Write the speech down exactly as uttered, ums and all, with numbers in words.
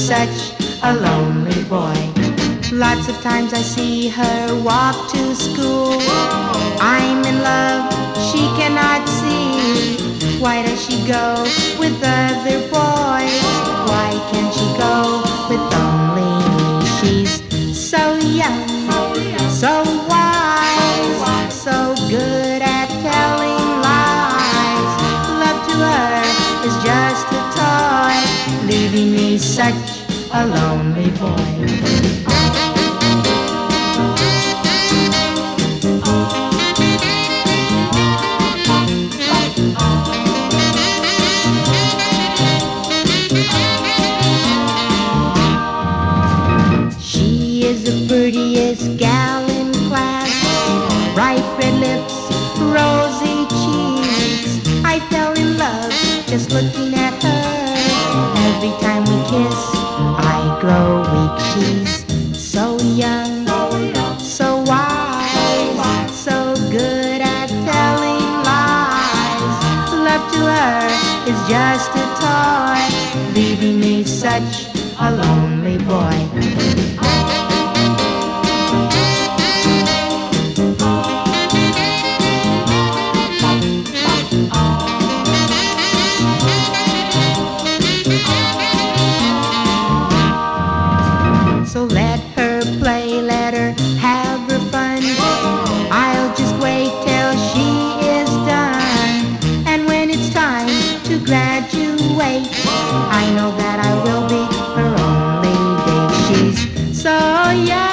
such a lonely boy. Lots of times I see her walk to school. I'm in love, she cannot see. Why does she go with other boys? Why can't she go with only me? She's so young, so wise, so good at telling lies. Love to her is just a toy, leaving me such a lonely boy. She is the prettiest gal in class, bright red lips, rosy cheeks. I fell in love just looking at her. Every time we kiss, I grow weak. She's so young, so wise, so good at telling lies. Love to her is just a toy, leaving me such a lonely boy. So let her play, let her have her fun. I'll just wait till she is done. And when it's time to graduate, I know that I will be her only date. She's so young.